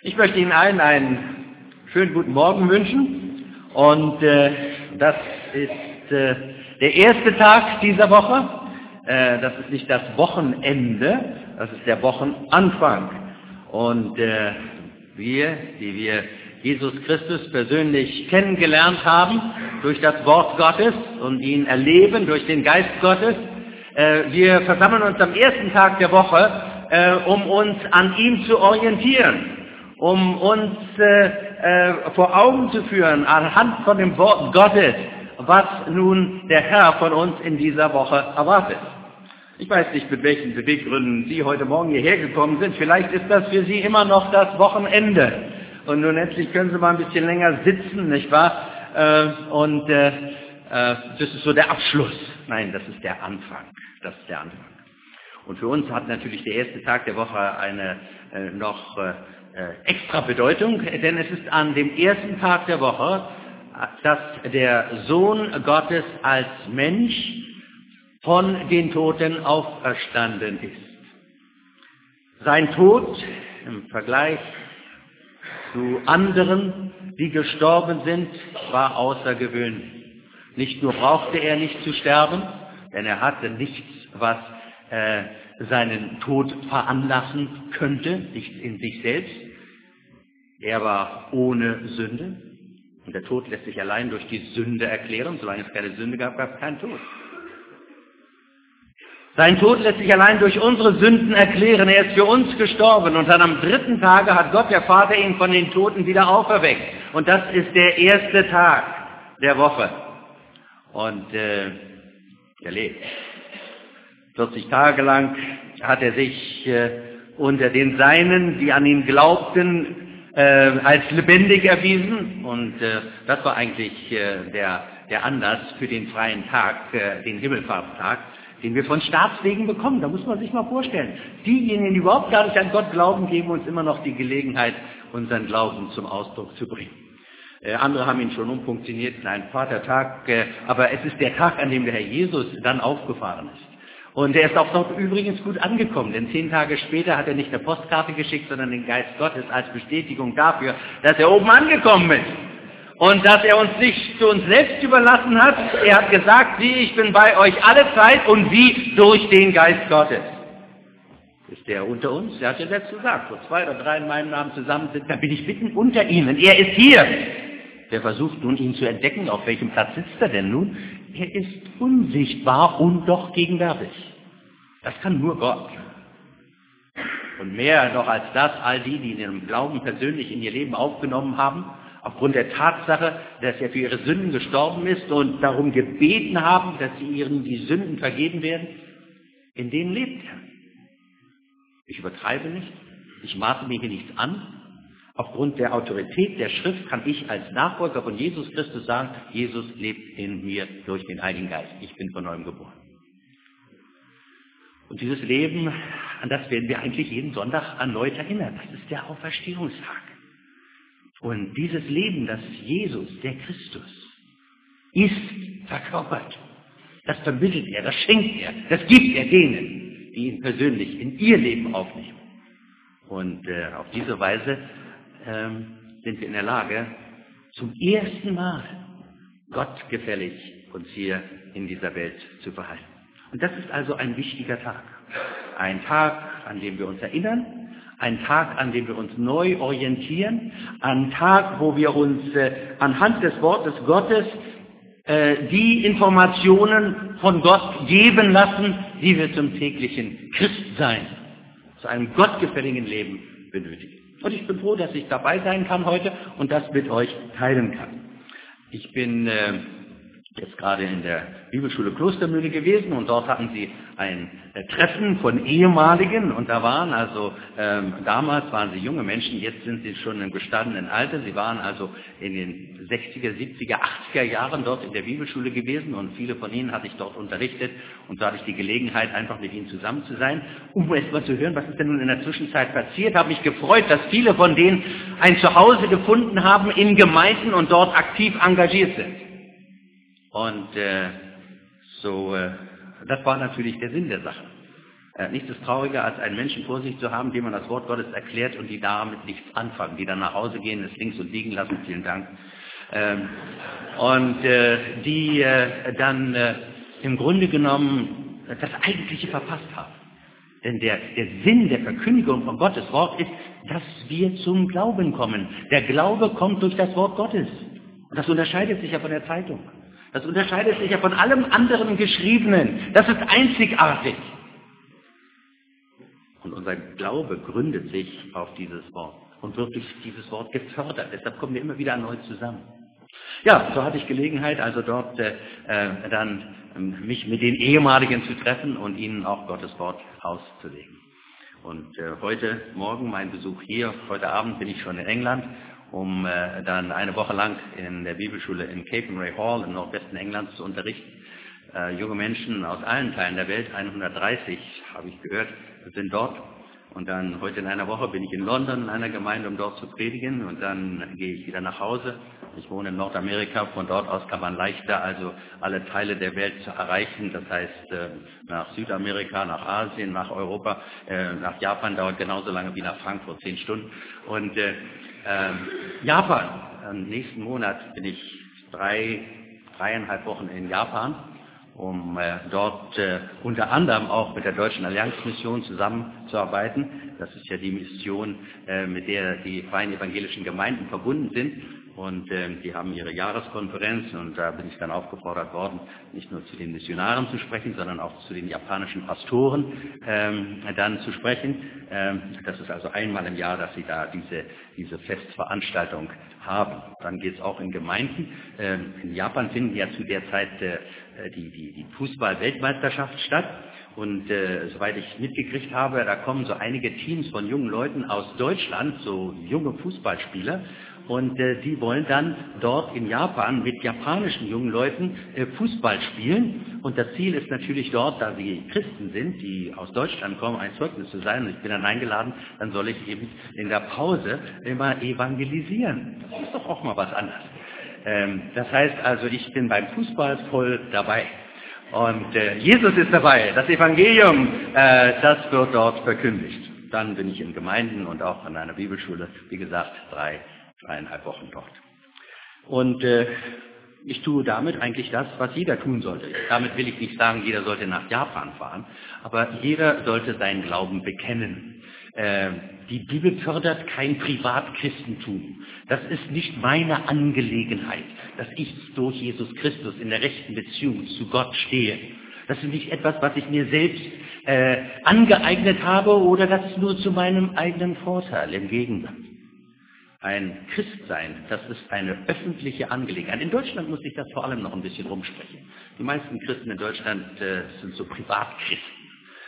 Ich möchte Ihnen allen einen schönen guten Morgen wünschen und das ist der erste Tag dieser Woche. Das ist nicht das Wochenende, das ist der Wochenanfang. Und wir, die wir Jesus Christus persönlich kennengelernt haben durch das Wort Gottes und ihn erleben durch den Geist Gottes, wir versammeln uns am ersten Tag der Woche, um uns an ihm zu orientieren, um uns vor Augen zu führen, anhand von dem Wort Gottes, was nun der Herr von uns in dieser Woche erwartet. Ich weiß nicht, mit welchen Beweggründen Sie heute Morgen hierher gekommen sind. Vielleicht ist das für Sie immer noch das Wochenende. Und nun endlich können Sie mal ein bisschen länger sitzen, nicht wahr? Das ist so der Abschluss. Nein, das ist der Anfang. Das ist der Anfang. Und für uns hat natürlich der erste Tag der Woche eine noch extra Bedeutung, denn es ist an dem ersten Tag der Woche, dass der Sohn Gottes als Mensch von den Toten auferstanden ist. Sein Tod im Vergleich zu anderen, die gestorben sind, war außergewöhnlich. Nicht nur brauchte er nicht zu sterben, denn er hatte nichts, was seinen Tod veranlassen könnte, nichts in sich selbst. Er war ohne Sünde und der Tod lässt sich allein durch die Sünde erklären. Solange es keine Sünde gab, gab es keinen Tod. Sein Tod lässt sich allein durch unsere Sünden erklären. Er ist für uns gestorben und dann am dritten Tage hat Gott, der Vater, ihn von den Toten wieder auferweckt. Und das ist der erste Tag der Woche. Und er lebt. 40 Tage lang hat er sich unter den Seinen, die an ihn glaubten, als lebendig erwiesen. Und das war eigentlich der Anlass für den freien Tag, den Himmelfahrtstag, den wir von Staatswegen bekommen. Da muss man sich mal vorstellen. Diejenigen, die überhaupt gar nicht an Gott glauben, geben uns immer noch die Gelegenheit, unseren Glauben zum Ausdruck zu bringen. Andere haben ihn schon umfunktioniert in einen Vatertag, aber es ist der Tag, an dem der Herr Jesus dann aufgefahren ist. Und er ist auch dort übrigens gut angekommen, denn 10 Tage später hat er nicht eine Postkarte geschickt, sondern den Geist Gottes als Bestätigung dafür, dass er oben angekommen ist. Und dass er uns nicht zu uns selbst überlassen hat. Er hat gesagt, sieh, ich bin bei euch alle Zeit und wie durch den Geist Gottes. Ist der unter uns? Er hat ja selbst gesagt, wo 2 oder 3 in meinem Namen zusammen sind, da bin ich mitten unter ihnen. Er ist hier. Wer versucht nun, ihn zu entdecken, auf welchem Platz sitzt er denn nun? Er ist unsichtbar und doch gegenwärtig. Das kann nur Gott. Und mehr noch als das, all die in ihrem Glauben persönlich in ihr Leben aufgenommen haben, aufgrund der Tatsache, dass er für ihre Sünden gestorben ist und darum gebeten haben, dass sie ihnen die Sünden vergeben werden, in denen lebt er. Ich übertreibe nicht, ich maße mir hier nichts an. Aufgrund der Autorität der Schrift kann ich als Nachfolger von Jesus Christus sagen, Jesus lebt in mir durch den Heiligen Geist. Ich bin von neuem geboren. Und dieses Leben, an das werden wir eigentlich jeden Sonntag erneut erinnern. Das ist der Auferstehungstag. Und dieses Leben, das Jesus, der Christus, ist verkörpert. Das vermittelt er, das schenkt er, das gibt er denen, die ihn persönlich in ihr Leben aufnehmen. Und auf diese Weise sind wir in der Lage, zum ersten Mal gottgefällig uns hier in dieser Welt zu verhalten. Und das ist also ein wichtiger Tag. Ein Tag, an dem wir uns erinnern, ein Tag, an dem wir uns neu orientieren, ein Tag, wo wir uns anhand des Wortes Gottes die Informationen von Gott geben lassen, die wir zum täglichen Christsein, zu einem gottgefälligen Leben benötigen. Und ich bin froh, dass ich dabei sein kann heute und das mit euch teilen kann. Ich bin jetzt gerade in der Bibelschule Klostermühle gewesen und dort hatten sie ein Treffen von Ehemaligen und da waren also, damals waren sie junge Menschen, jetzt sind sie schon im gestandenen Alter, sie waren also in den 60er, 70er, 80er Jahren dort in der Bibelschule gewesen und viele von ihnen hatte ich dort unterrichtet und da hatte ich die Gelegenheit, einfach mit ihnen zusammen zu sein, um erst mal zu hören, was ist denn nun in der Zwischenzeit passiert, habe mich gefreut, dass viele von denen ein Zuhause gefunden haben in Gemeinden und dort aktiv engagiert sind. Und das war natürlich der Sinn der Sache. Nichts ist trauriger, als einen Menschen vor sich zu haben, dem man das Wort Gottes erklärt und die damit nichts anfangen, die dann nach Hause gehen, es links und liegen lassen, vielen Dank, die dann im Grunde genommen das Eigentliche verpasst haben. Denn der Sinn der Verkündigung von Gottes Wort ist, dass wir zum Glauben kommen. Der Glaube kommt durch das Wort Gottes. Und das unterscheidet sich ja von der Zeitung. Das unterscheidet sich ja von allem anderen Geschriebenen. Das ist einzigartig. Und unser Glaube gründet sich auf dieses Wort und wird durch dieses Wort gefördert. Deshalb kommen wir immer wieder erneut zusammen. Ja, so hatte ich Gelegenheit, also dort dann mich mit den Ehemaligen zu treffen und ihnen auch Gottes Wort auszulegen. Und heute Morgen mein Besuch hier, heute Abend bin ich schon in England, um dann eine Woche lang in der Bibelschule in Capernwray Hall im Nordwesten Englands zu unterrichten. Junge Menschen aus allen Teilen der Welt, 130 habe ich gehört, sind dort. Und dann heute in einer Woche bin ich in London in einer Gemeinde, um dort zu predigen. Und dann gehe ich wieder nach Hause. Ich wohne in Nordamerika. Von dort aus kann man leichter also alle Teile der Welt zu erreichen. Das heißt, nach Südamerika, nach Asien, nach Europa, nach Japan dauert genauso lange wie nach Frankfurt, 10 Stunden. Und Japan, nächsten Monat bin ich 3,5 Wochen in Japan, um dort unter anderem auch mit der Deutschen Allianzmission zusammenzuarbeiten. Das ist ja die Mission, mit der die Freien Evangelischen Gemeinden verbunden sind. Und die haben ihre Jahreskonferenz und da bin ich dann aufgefordert worden, nicht nur zu den Missionaren zu sprechen, sondern auch zu den japanischen Pastoren dann zu sprechen. Das ist also einmal im Jahr, dass sie da diese Festveranstaltung haben. Dann geht es auch in Gemeinden. In Japan finden ja zu der Zeit die Fußball-Weltmeisterschaft statt. Und soweit ich mitgekriegt habe, da kommen so einige Teams von jungen Leuten aus Deutschland, so junge Fußballspieler, und die wollen dann dort in Japan mit japanischen jungen Leuten Fußball spielen. Und das Ziel ist natürlich dort, da sie Christen sind, die aus Deutschland kommen, ein Zeugnis zu sein. Und ich bin dann eingeladen, dann soll ich eben in der Pause immer evangelisieren. Das ist doch auch mal was anderes. Das heißt also, ich bin beim Fußball voll dabei. Und Jesus ist dabei. Das Evangelium, das wird dort verkündigt. Dann bin ich in Gemeinden und auch an einer Bibelschule, wie gesagt, 3,5 Wochen dort. Und ich tue damit eigentlich das, was jeder tun sollte. Damit will ich nicht sagen, jeder sollte nach Japan fahren, aber jeder sollte seinen Glauben bekennen. Die Bibel fördert kein Privatchristentum. Das ist nicht meine Angelegenheit, dass ich durch Jesus Christus in der rechten Beziehung zu Gott stehe. Das ist nicht etwas, was ich mir selbst angeeignet habe oder das ist nur zu meinem eigenen Vorteil. Im Gegenteil. Ein Christsein, das ist eine öffentliche Angelegenheit. In Deutschland muss ich das vor allem noch ein bisschen rumsprechen. Die meisten Christen in Deutschland sind so Privatchristen.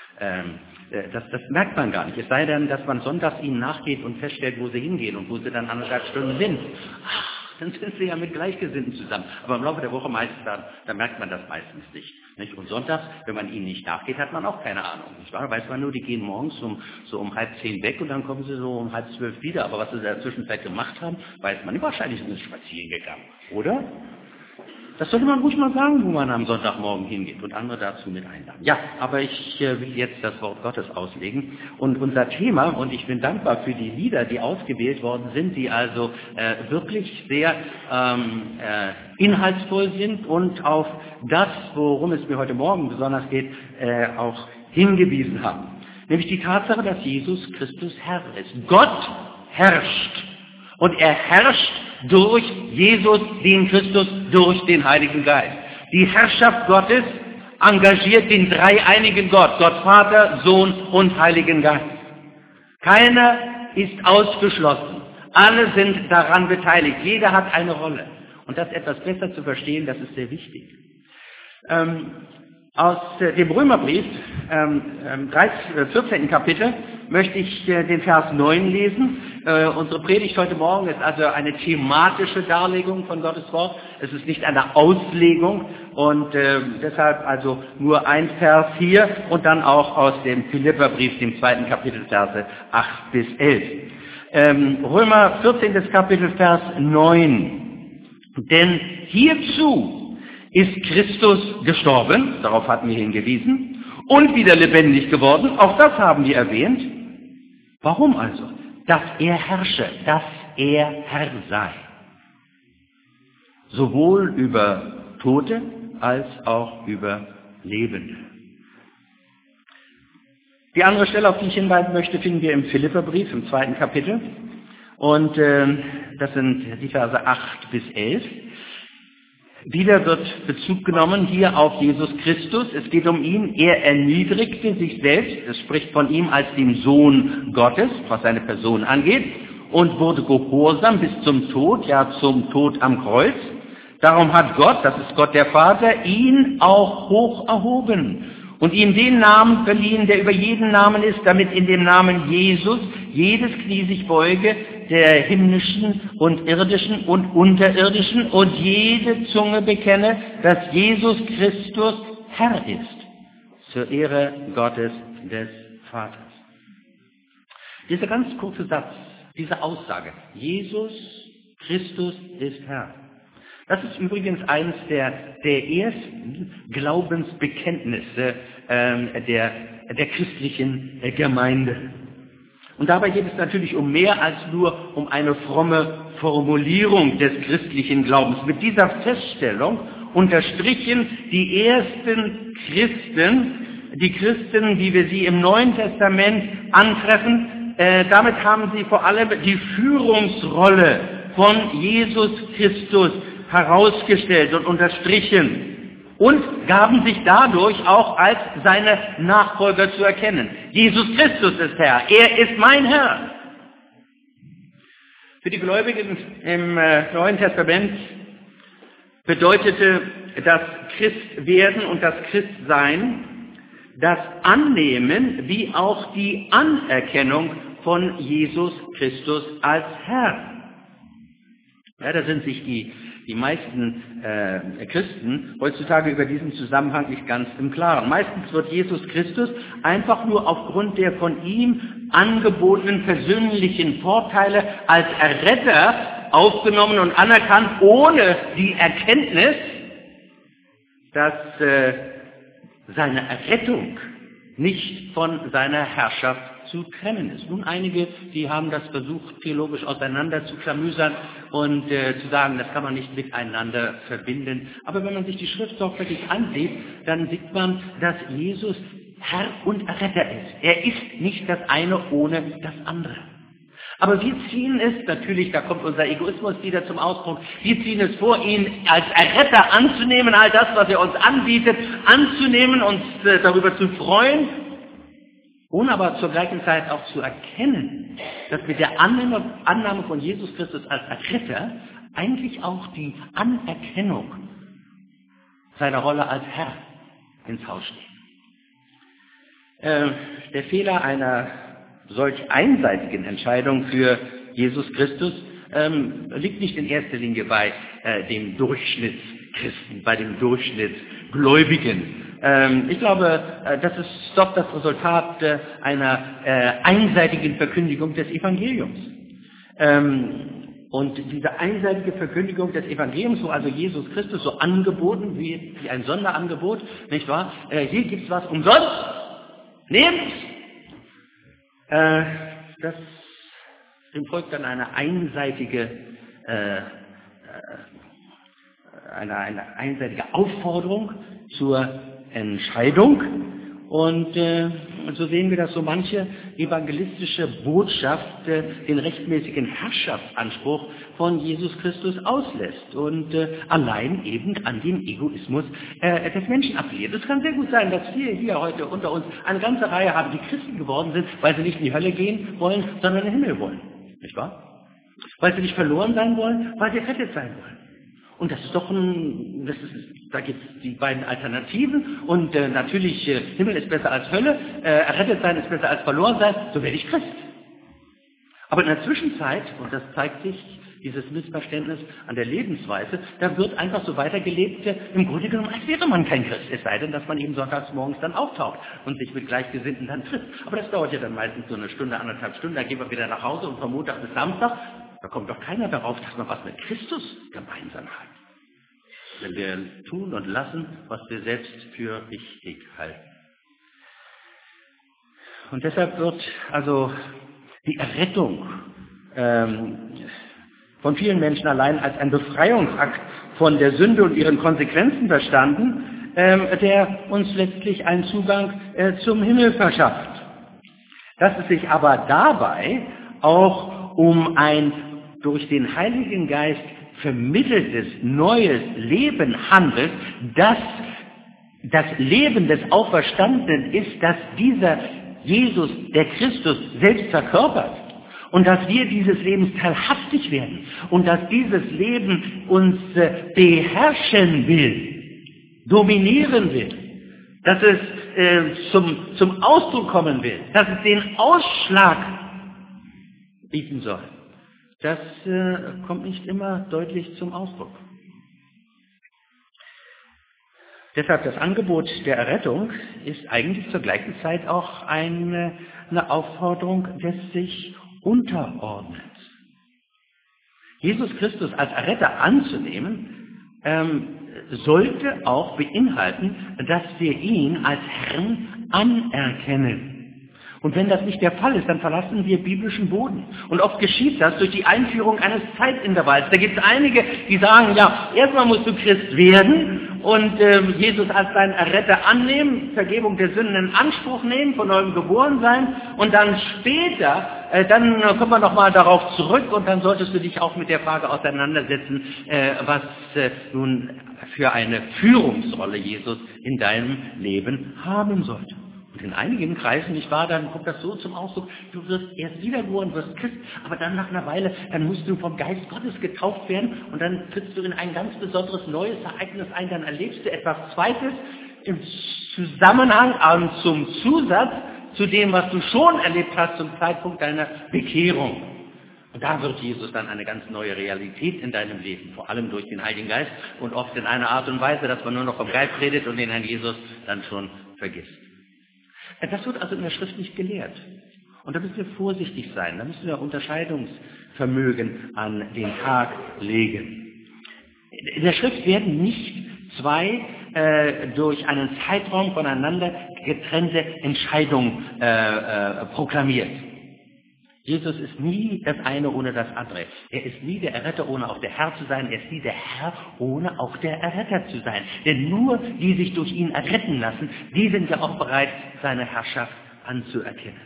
Das merkt man gar nicht. Es sei denn, dass man sonntags ihnen nachgeht und feststellt, wo sie hingehen und wo sie dann 1,5 Stunden sind. Ach, dann sind sie ja mit Gleichgesinnten zusammen. Aber im Laufe der Woche meistens, da merkt man das meistens nicht. Und sonntags, wenn man ihnen nicht nachgeht, hat man auch keine Ahnung. Nicht wahr? Weiß man nur, die gehen morgens um 9:30 weg und dann kommen sie so um 11:30 wieder. Aber was sie in der Zwischenzeit gemacht haben, weiß man nicht. Wahrscheinlich sind sie spazieren gegangen, oder? Das sollte man ruhig mal sagen, wo man am Sonntagmorgen hingeht und andere dazu mit einladen. Ja, aber ich will jetzt das Wort Gottes auslegen und unser Thema, und ich bin dankbar für die Lieder, die ausgewählt worden sind, die also wirklich sehr inhaltsvoll sind und auf das, worum es mir heute Morgen besonders geht, auch hingewiesen haben. Nämlich die Tatsache, dass Jesus Christus Herr ist. Gott herrscht. Und er herrscht durch Jesus, den Christus, durch den Heiligen Geist. Die Herrschaft Gottes engagiert den dreieinigen Gott, Gott Vater, Sohn und Heiligen Geist. Keiner ist ausgeschlossen. Alle sind daran beteiligt. Jeder hat eine Rolle. Und das etwas besser zu verstehen, das ist sehr wichtig. Aus dem Römerbrief, 14. Kapitel, möchte ich den Vers 9 lesen. Unsere Predigt heute Morgen ist also eine thematische Darlegung von Gottes Wort. Es ist nicht eine Auslegung und deshalb also nur ein Vers hier und dann auch aus dem Philipperbrief, dem 2. Kapitel, Verse 8 bis 11. Römer 14. Kapitel, Vers 9. Denn hierzu ist Christus gestorben, darauf hatten wir hingewiesen, und wieder lebendig geworden. Auch das haben wir erwähnt. Warum also? Dass er herrsche, dass er Herr sei. Sowohl über Tote als auch über Lebende. Die andere Stelle, auf die ich hinweisen möchte, finden wir im Philipperbrief, im 2. Kapitel. Und das sind die Verse 8 bis 11. Wieder wird Bezug genommen hier auf Jesus Christus. Es geht um ihn. Er erniedrigte sich selbst. Es spricht von ihm als dem Sohn Gottes, was seine Person angeht, und wurde gehorsam bis zum Tod, ja zum Tod am Kreuz. Darum hat Gott, das ist Gott der Vater, ihn auch hoch erhoben und ihm den Namen verliehen, der über jeden Namen ist, damit in dem Namen Jesus jedes Knie sich beuge, der himmlischen und irdischen und unterirdischen, und jede Zunge bekenne, dass Jesus Christus Herr ist, zur Ehre Gottes des Vaters. Dieser ganz kurze Satz, diese Aussage, Jesus Christus ist Herr. Das ist übrigens eines der ersten Glaubensbekenntnisse der christlichen Gemeinde. Und dabei geht es natürlich um mehr als nur um eine fromme Formulierung des christlichen Glaubens. Mit dieser Feststellung unterstrichen die ersten Christen, die Christen, wie wir sie im Neuen Testament antreffen, damit haben sie vor allem die Führungsrolle von Jesus Christus herausgestellt und unterstrichen und gaben sich dadurch auch als seine Nachfolger zu erkennen. Jesus Christus ist Herr, er ist mein Herr. Für die Gläubigen im Neuen Testament bedeutete das Christwerden und das Christsein das Annehmen wie auch die Anerkennung von Jesus Christus als Herr. Ja, da sind sich die meisten Christen heutzutage über diesen Zusammenhang nicht ganz im Klaren. Meistens wird Jesus Christus einfach nur aufgrund der von ihm angebotenen persönlichen Vorteile als Erretter aufgenommen und anerkannt, ohne die Erkenntnis, dass seine Errettung nicht von seiner Herrschaft zu trennen ist. Nun, einige, die haben das versucht, theologisch auseinander zu klamüsern und zu sagen, das kann man nicht miteinander verbinden. Aber wenn man sich die Schrift sorgfältig ansieht, dann sieht man, dass Jesus Herr und Erretter ist. Er ist nicht das eine ohne das andere. Aber wir ziehen es, natürlich, da kommt unser Egoismus wieder zum Ausdruck, wir ziehen es vor, ihn als Erretter anzunehmen, all das, was er uns anbietet, anzunehmen, uns darüber zu freuen, ohne aber zur gleichen Zeit auch zu erkennen, dass mit der Annahme von Jesus Christus als Erretter eigentlich auch die Anerkennung seiner Rolle als Herr ins Haus steht. Der Fehler einer solch einseitigen Entscheidung für Jesus Christus liegt nicht in erster Linie bei dem Durchschnittschristen, bei dem Durchschnittsgläubigen. Ich glaube, das ist doch das Resultat einer einseitigen Verkündigung des Evangeliums. Und diese einseitige Verkündigung des Evangeliums, wo also Jesus Christus so angeboten wie ein Sonderangebot, nicht wahr? Hier gibt's was umsonst, nehmt's! Dem folgt dann eine einseitige Aufforderung zur Entscheidung. Und so sehen wir, dass so manche evangelistische Botschaft den rechtmäßigen Herrschaftsanspruch von Jesus Christus auslässt und allein eben an den Egoismus des Menschen appelliert. Es kann sehr gut sein, dass wir hier heute unter uns eine ganze Reihe haben, die Christen geworden sind, weil sie nicht in die Hölle gehen wollen, sondern in den Himmel wollen. Nicht wahr? Weil sie nicht verloren sein wollen, weil sie errettet sein wollen. Und das ist doch da gibt es die beiden Alternativen und natürlich Himmel ist besser als Hölle, errettet sein ist besser als verloren sein, so werde ich Christ. Aber in der Zwischenzeit, und das zeigt sich, dieses Missverständnis an der Lebensweise, da wird einfach so weitergelebt, im Grunde genommen, als wäre man kein Christ, es sei denn, dass man eben sonntags morgens dann auftaucht und sich mit Gleichgesinnten dann trifft. Aber das dauert ja dann meistens so eine Stunde, 1,5 Stunden, dann gehen wir wieder nach Hause und von Montag bis Samstag, da kommt doch keiner darauf, dass man was mit Christus gemeinsam hat. Wenn wir tun und lassen, was wir selbst für wichtig halten. Und deshalb wird also die Errettung von vielen Menschen allein als ein Befreiungsakt von der Sünde und ihren Konsequenzen verstanden, der uns letztlich einen Zugang zum Himmel verschafft. Dass es sich aber dabei auch um ein durch den Heiligen Geist vermitteltes neues Leben handelt, das Leben des Auferstandenen ist, dass dieser Jesus, der Christus, selbst verkörpert. Und dass wir dieses Lebens teilhaftig werden. Und dass dieses Leben uns beherrschen will, dominieren will. Dass es zum Ausdruck kommen will. Dass es den Ausschlag bieten soll. Das kommt nicht immer deutlich zum Ausdruck. Deshalb das Angebot der Errettung ist eigentlich zur gleichen Zeit auch eine Aufforderung des sich Unterordnens. Jesus Christus als Erretter anzunehmen, sollte auch beinhalten, dass wir ihn als Herrn anerkennen. Und wenn das nicht der Fall ist, dann verlassen wir biblischen Boden. Und oft geschieht das durch die Einführung eines Zeitintervalls. Da gibt es einige, die sagen, ja, erstmal musst du Christ werden und Jesus als deinen Erretter annehmen, Vergebung der Sünden in Anspruch nehmen, von neuem geboren sein und dann später, dann kommen wir nochmal darauf zurück und dann solltest du dich auch mit der Frage auseinandersetzen, was nun für eine Führungsrolle Jesus in deinem Leben haben sollte. Und in einigen Kreisen, nicht wahr, dann kommt das so zum Ausdruck, du wirst erst wiedergeboren, wirst Christ, aber dann nach einer Weile, dann musst du vom Geist Gottes getauft werden und dann trittst du in ein ganz besonderes neues Ereignis ein, dann erlebst du etwas Zweites im Zusammenhang und zum Zusatz zu dem, was du schon erlebt hast zum Zeitpunkt deiner Bekehrung. Und da wird Jesus dann eine ganz neue Realität in deinem Leben, vor allem durch den Heiligen Geist und oft in einer Art und Weise, dass man nur noch vom Geist redet und den Herrn Jesus dann schon vergisst. Das wird also in der Schrift nicht gelehrt. Und da müssen wir vorsichtig sein, da müssen wir Unterscheidungsvermögen an den Tag legen. In der Schrift werden nicht zwei durch einen Zeitraum voneinander getrennte Entscheidungen proklamiert. Jesus ist nie das eine ohne das andere. Er ist nie der Erretter, ohne auch der Herr zu sein. Er ist nie der Herr, ohne auch der Erretter zu sein. Denn nur die sich durch ihn erretten lassen, die sind ja auch bereit, seine Herrschaft anzuerkennen.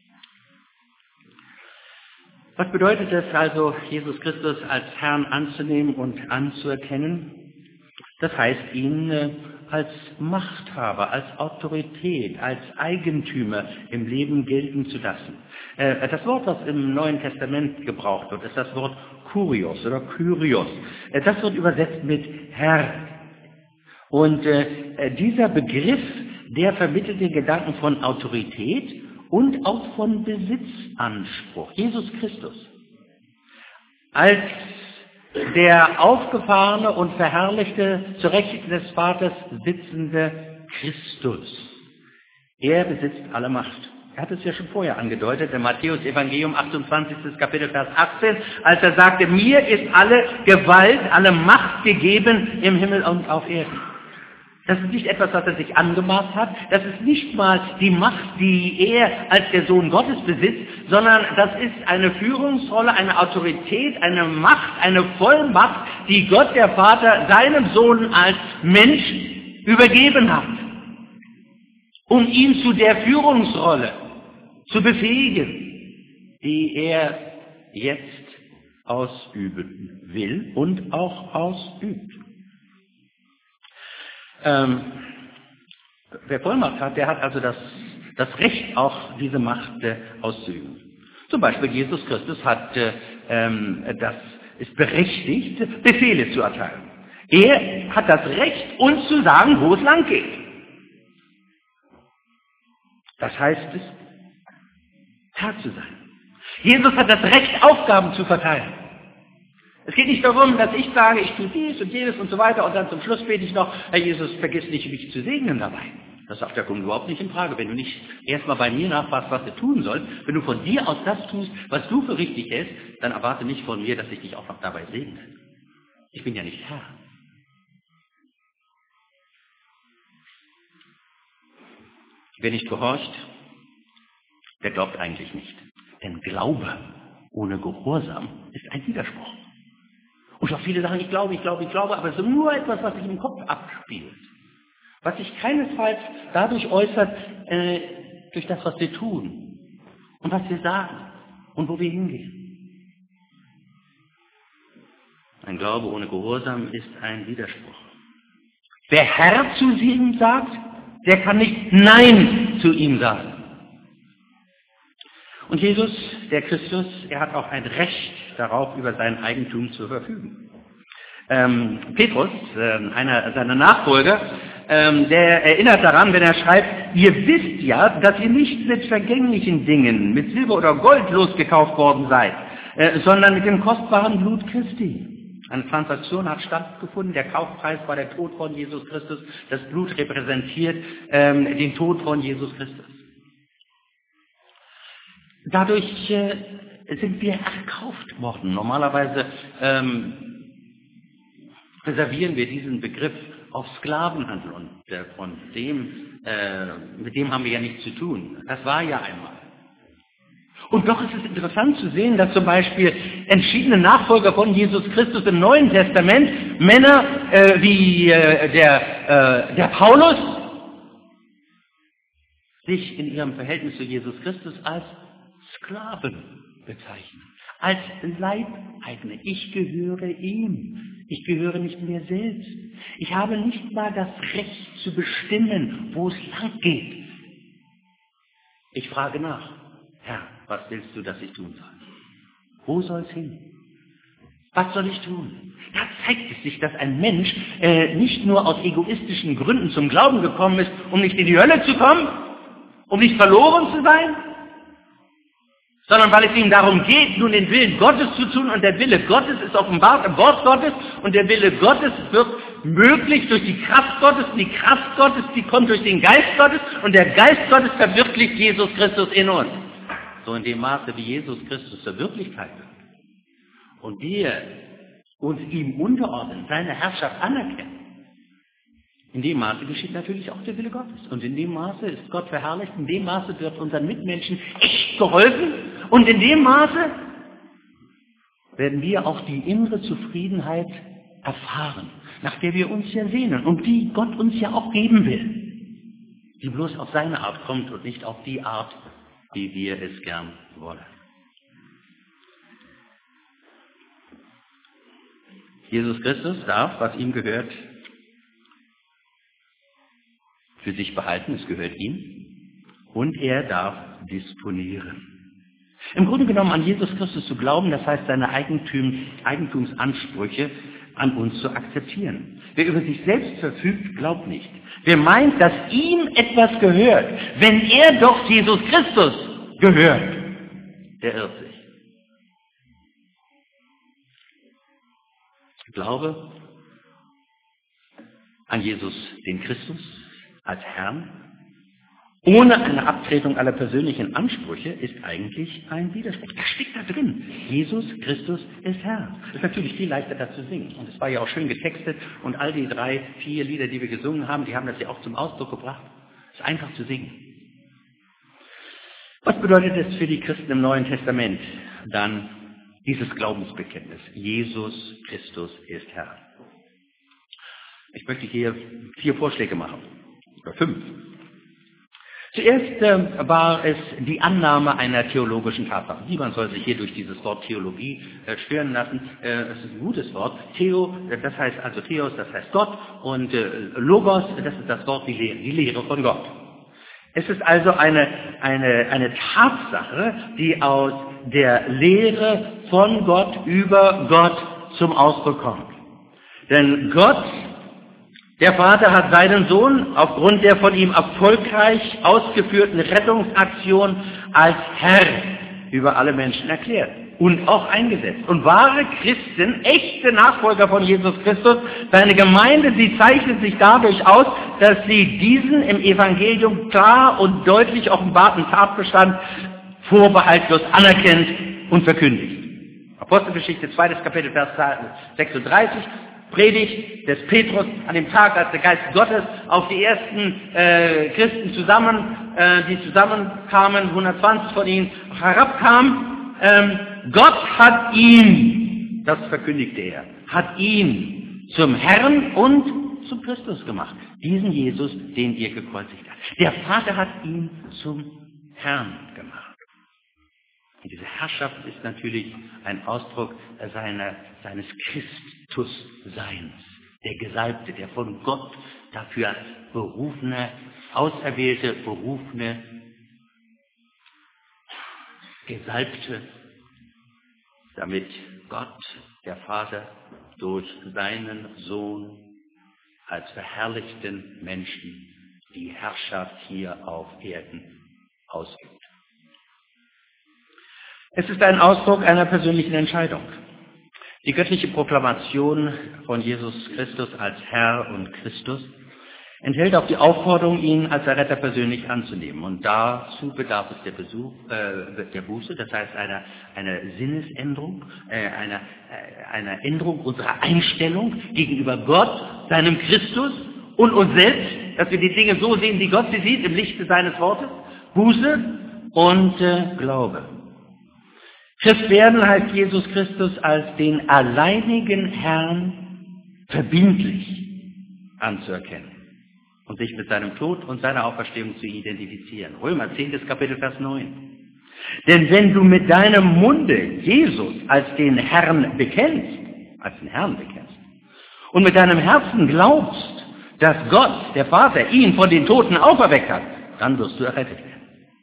Was bedeutet es also, Jesus Christus als Herrn anzunehmen und anzuerkennen? Das heißt, ihn als Machthaber, als Autorität, als Eigentümer im Leben gelten zu lassen. Das Wort, was im Neuen Testament gebraucht wird, ist das Wort Kurios oder Kyrios. Das wird übersetzt mit Herr. Und dieser Begriff, der vermittelt den Gedanken von Autorität und auch von Besitzanspruch. Jesus Christus als der aufgefahrene und verherrlichte, zu Rechten des Vaters sitzende Christus. Er besitzt alle Macht. Er hat es ja schon vorher angedeutet, im Matthäus-Evangelium, 28. Kapitel, Vers 18, als er sagte, mir ist alle Gewalt, alle Macht gegeben im Himmel und auf Erden. Das ist nicht etwas, was er sich angemaßt hat. Das ist nicht mal die Macht, die er als der Sohn Gottes besitzt, sondern das ist eine Führungsrolle, eine Autorität, eine Macht, eine Vollmacht, die Gott, der Vater, seinem Sohn als Mensch übergeben hat, um ihn zu der Führungsrolle zu befähigen, die er jetzt ausüben will und auch ausübt. Wer Vollmacht hat, der hat also das Recht, auch diese Macht auszuüben. Zum Beispiel Jesus Christus ist berechtigt, Befehle zu erteilen. Er hat das Recht, uns zu sagen, wo es lang geht. Das heißt es, Herr zu sein. Jesus hat das Recht, Aufgaben zu verteilen. Es geht nicht darum, dass ich sage, ich tue dies und jenes und so weiter und dann zum Schluss bete ich noch, Herr Jesus, vergiss nicht, mich zu segnen dabei. Das sagt der Kunde überhaupt nicht in Frage. Wenn du nicht erstmal bei mir nachfragst, was du tun sollst, wenn du von dir aus das tust, was du für richtig hältst, dann erwarte nicht von mir, dass ich dich auch noch dabei segne. Ich bin ja nicht Herr. Wer nicht gehorcht, der glaubt eigentlich nicht. Denn Glaube ohne Gehorsam ist ein Widerspruch. Und auch viele sagen, ich glaube, aber es ist nur etwas, was sich im Kopf abspielt. Was sich keinesfalls dadurch äußert, durch das, was wir tun und was wir sagen und wo wir hingehen. Ein Glaube ohne Gehorsam ist ein Widerspruch. Wer Herr zu ihm sagt, der kann nicht Nein zu ihm sagen. Und Jesus, der Christus, er hat auch ein Recht darauf, über sein Eigentum zu verfügen. Petrus, einer seiner Nachfolger, der erinnert daran, wenn er schreibt, ihr wisst ja, dass ihr nicht mit vergänglichen Dingen, mit Silber oder Gold losgekauft worden seid, sondern mit dem kostbaren Blut Christi. Eine Transaktion hat stattgefunden, der Kaufpreis war der Tod von Jesus Christus, das Blut repräsentiert den Tod von Jesus Christus. Dadurch sind wir erkauft worden. Normalerweise reservieren wir diesen Begriff auf Sklavenhandel und mit dem haben wir ja nichts zu tun. Das war ja einmal. Und doch ist es interessant zu sehen, dass zum Beispiel entschiedene Nachfolger von Jesus Christus im Neuen Testament, Männer wie der Paulus, sich in ihrem Verhältnis zu Jesus Christus als Sklaven bezeichnen, als Leibeigene. Ich gehöre ihm. Ich gehöre nicht mir selbst. Ich habe nicht mal das Recht zu bestimmen, wo es lang geht. Ich frage nach, Herr, was willst du, dass ich tun soll? Wo soll es hin? Was soll ich tun? Da zeigt es sich, dass ein Mensch nicht nur aus egoistischen Gründen zum Glauben gekommen ist, um nicht in die Hölle zu kommen, um nicht verloren zu sein, sondern weil es ihm darum geht, nun den Willen Gottes zu tun, und der Wille Gottes ist offenbart im Wort Gottes, und der Wille Gottes wird möglich durch die Kraft Gottes, und die Kraft Gottes, die kommt durch den Geist Gottes, und der Geist Gottes verwirklicht Jesus Christus in uns. So in dem Maße, wie Jesus Christus zur Wirklichkeit wird und wir uns ihm unterordnen, seine Herrschaft anerkennen, in dem Maße geschieht natürlich auch der Wille Gottes. Und in dem Maße ist Gott verherrlicht, in dem Maße wird unseren Mitmenschen echt geholfen, und in dem Maße werden wir auch die innere Zufriedenheit erfahren, nach der wir uns ja sehnen und die Gott uns ja auch geben will, die bloß auf seine Art kommt und nicht auf die Art, wie wir es gern wollen. Jesus Christus darf, was ihm gehört, für sich behalten, es gehört ihm, und er darf disponieren. Im Grunde genommen an Jesus Christus zu glauben, das heißt seine Eigentumsansprüche an uns zu akzeptieren. Wer über sich selbst verfügt, glaubt nicht. Wer meint, dass ihm etwas gehört, wenn er doch Jesus Christus gehört, der irrt sich. Glaube an Jesus, den Christus, als Herrn, ohne eine Abtretung aller persönlichen Ansprüche, ist eigentlich ein Widerspruch. Das steckt da drin. Jesus Christus ist Herr. Das ist natürlich viel leichter, das zu singen. Und es war ja auch schön getextet. Und all die 3, 4 Lieder, die wir gesungen haben, die haben das ja auch zum Ausdruck gebracht. Es ist einfach zu singen. Was bedeutet es für die Christen im Neuen Testament? Dann dieses Glaubensbekenntnis. Jesus Christus ist Herr. Ich möchte hier 4 Vorschläge machen. Oder 5. Zuerst war es die Annahme einer theologischen Tatsache. Niemand soll sich hier durch dieses Wort Theologie stören lassen. Es ist ein gutes Wort. Theo, das heißt also Theos, das heißt Gott. Und Logos, das ist das Wort, die Lehre von Gott. Es ist also eine Tatsache, die aus der Lehre von Gott über Gott zum Ausdruck kommt. Denn Gott, der Vater, hat seinen Sohn aufgrund der von ihm erfolgreich ausgeführten Rettungsaktion als Herr über alle Menschen erklärt und auch eingesetzt. Und wahre Christen, echte Nachfolger von Jesus Christus, seine Gemeinde, sie zeichnet sich dadurch aus, dass sie diesen im Evangelium klar und deutlich offenbarten Tatbestand vorbehaltlos anerkennt und verkündigt. Apostelgeschichte, 2. Kapitel, Vers 36, Predigt des Petrus an dem Tag, als der Geist Gottes auf die ersten Christen die zusammenkamen, 120 von ihnen, herabkam. Gott hat ihn, das verkündigte er, hat ihn zum Herrn und zum Christus gemacht. Diesen Jesus, den ihr gekreuzigt habt. Der Vater hat ihn zum Herrn gemacht. Und diese Herrschaft ist natürlich ein Ausdruck seines Christusseins. Der Gesalbte, der von Gott dafür berufene, auserwählte, berufene, Gesalbte, damit Gott, der Vater, durch seinen Sohn als verherrlichten Menschen die Herrschaft hier auf Erden ausübt. Es ist ein Ausdruck einer persönlichen Entscheidung. Die göttliche Proklamation von Jesus Christus als Herr und Christus enthält auch die Aufforderung, ihn als Erretter persönlich anzunehmen. Und dazu bedarf es der Buße, das heißt einer Sinnesänderung, einer Änderung unserer Einstellung gegenüber Gott, seinem Christus und uns selbst, dass wir die Dinge so sehen, wie Gott sie sieht, im Lichte seines Wortes. Buße und Glaube. Christwerden heißt Jesus Christus als den alleinigen Herrn verbindlich anzuerkennen und sich mit seinem Tod und seiner Auferstehung zu identifizieren. Römer 10. Kapitel, Vers 9. Denn wenn du mit deinem Munde Jesus als den Herrn bekennst, und mit deinem Herzen glaubst, dass Gott, der Vater, ihn von den Toten auferweckt hat, dann wirst du errettet werden.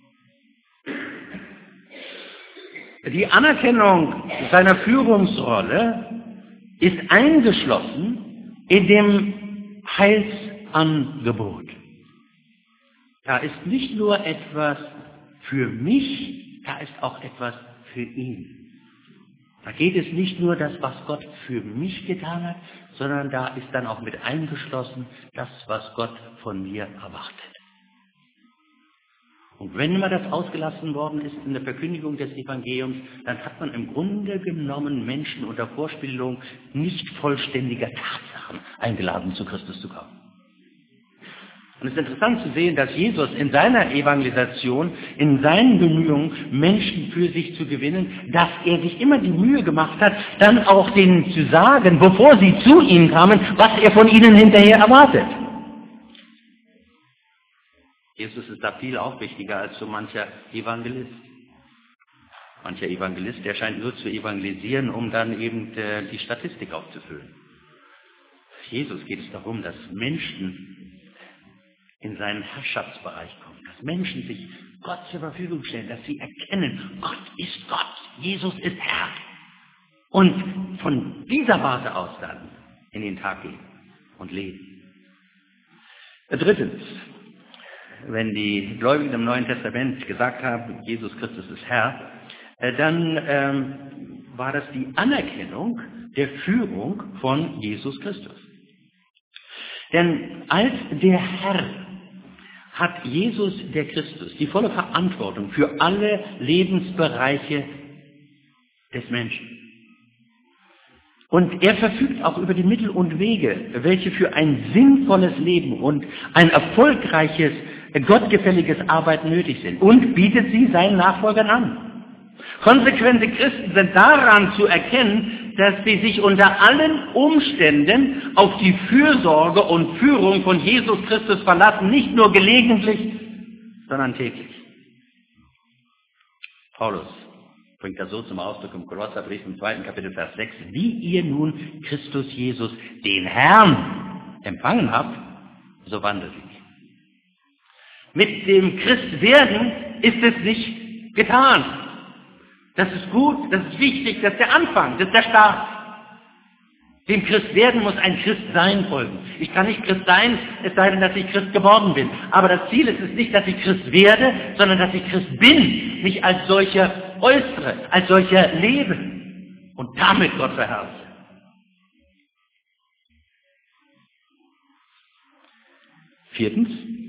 Die Anerkennung seiner Führungsrolle ist eingeschlossen in dem Heilsangebot. Da ist nicht nur etwas für mich, da ist auch etwas für ihn. Da geht es nicht nur das, was Gott für mich getan hat, sondern da ist dann auch mit eingeschlossen das, was Gott von mir erwartet. Und wenn mal das ausgelassen worden ist in der Verkündigung des Evangeliums, dann hat man im Grunde genommen Menschen unter Vorspielung nicht vollständiger Tatsachen eingeladen, zu Christus zu kommen. Und es ist interessant zu sehen, dass Jesus in seiner Evangelisation, in seinen Bemühungen, Menschen für sich zu gewinnen, dass er sich immer die Mühe gemacht hat, dann auch denen zu sagen, bevor sie zu ihm kamen, was er von ihnen hinterher erwartet. Jesus ist da viel aufrichtiger als so mancher Evangelist. Mancher Evangelist, der scheint nur zu evangelisieren, um dann eben die Statistik aufzufüllen. Jesus geht es darum, dass Menschen in seinen Herrschaftsbereich kommen, dass Menschen sich Gott zur Verfügung stellen, dass sie erkennen, Gott ist Gott, Jesus ist Herr. Und von dieser Warte aus dann in den Tag gehen und leben. Drittens, wenn die Gläubigen im Neuen Testament gesagt haben, Jesus Christus ist Herr, dann war das die Anerkennung der Führung von Jesus Christus. Denn als der Herr hat Jesus, der Christus, die volle Verantwortung für alle Lebensbereiche des Menschen. Und er verfügt auch über die Mittel und Wege, welche für ein sinnvolles Leben und ein erfolgreiches, gottgefälliges Arbeiten nötig sind, und bietet sie seinen Nachfolgern an. Konsequente Christen sind daran zu erkennen, dass sie sich unter allen Umständen auf die Fürsorge und Führung von Jesus Christus verlassen, nicht nur gelegentlich, sondern täglich. Paulus bringt das so zum Ausdruck im Kolosserbrief im 2. Kapitel, Vers 6. Wie ihr nun Christus Jesus, den Herrn, empfangen habt, so wandelt ihn. Mit dem Christwerden ist es nicht getan. Das ist gut, das ist wichtig, das ist der Anfang, das ist der Start. Dem Christwerden muss ein Christsein folgen. Ich kann nicht Christ sein, es sei denn, dass ich Christ geworden bin. Aber das Ziel ist es nicht, dass ich Christ werde, sondern dass ich Christ bin, mich als solcher äußere, als solcher lebe und damit Gott verherrliche. Viertens,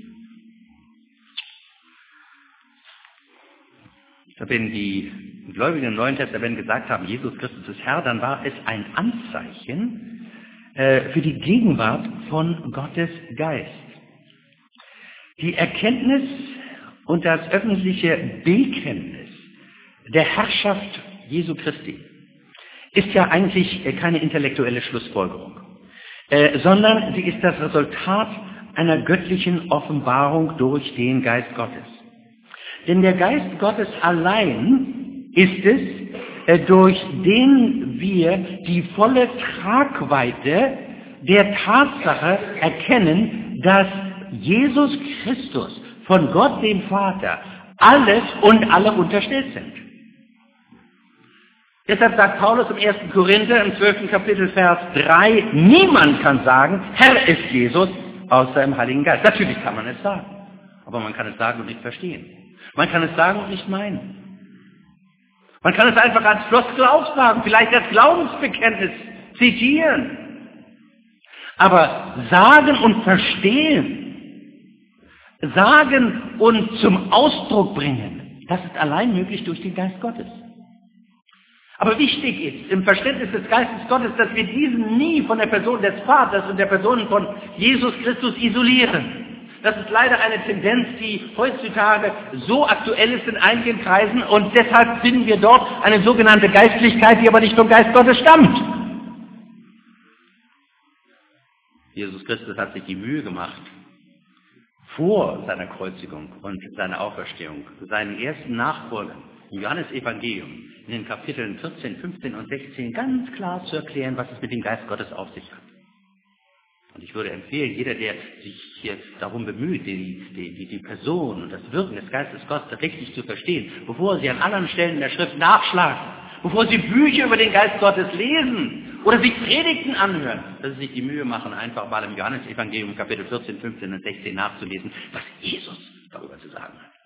wenn die Gläubigen im Neuen Testament gesagt haben, Jesus Christus ist Herr, dann war es ein Anzeichen, für die Gegenwart von Gottes Geist. Die Erkenntnis und das öffentliche Bekenntnis der Herrschaft Jesu Christi ist ja eigentlich keine intellektuelle Schlussfolgerung, sondern sie ist das Resultat einer göttlichen Offenbarung durch den Geist Gottes. Denn der Geist Gottes allein ist es, durch den wir die volle Tragweite der Tatsache erkennen, dass Jesus Christus von Gott dem Vater alles und alle unterstellt sind. Deshalb sagt Paulus im 1. Korinther im 12. Kapitel Vers 3, niemand kann sagen, Herr ist Jesus, außer im Heiligen Geist. Natürlich kann man es sagen, aber man kann es sagen und nicht verstehen. Man kann es sagen und nicht meinen. Man kann es einfach als Floskel aufsagen, vielleicht als Glaubensbekenntnis zitieren. Aber sagen und verstehen, sagen und zum Ausdruck bringen, das ist allein möglich durch den Geist Gottes. Aber wichtig ist im Verständnis des Geistes Gottes, dass wir diesen nie von der Person des Vaters und der Person von Jesus Christus isolieren. Das ist leider eine Tendenz, die heutzutage so aktuell ist in einigen Kreisen und deshalb finden wir dort eine sogenannte Geistlichkeit, die aber nicht vom Geist Gottes stammt. Jesus Christus hat sich die Mühe gemacht, vor seiner Kreuzigung und seiner Auferstehung, seinen ersten Nachfolgern im Johannesevangelium in den Kapiteln 14, 15 und 16 ganz klar zu erklären, was es mit dem Geist Gottes auf sich hat. Und ich würde empfehlen, jeder, der sich hier darum bemüht, die Person und das Wirken des Geistes Gottes richtig zu verstehen, bevor Sie an anderen Stellen in der Schrift nachschlagen, bevor Sie Bücher über den Geist Gottes lesen oder sich Predigten anhören, dass Sie sich die Mühe machen, einfach mal im Johannesevangelium Kapitel 14, 15 und 16 nachzulesen, was Jesus darüber zu sagen hat.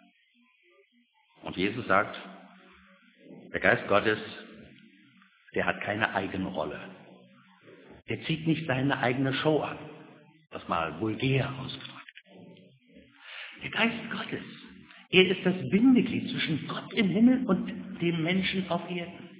Und Jesus sagt, der Geist Gottes, der hat keine eigene Rolle. Der zieht nicht seine eigene Show an, das mal vulgär ausgedrückt. Der Geist Gottes, er ist das Bindeglied zwischen Gott im Himmel und dem Menschen auf Erden.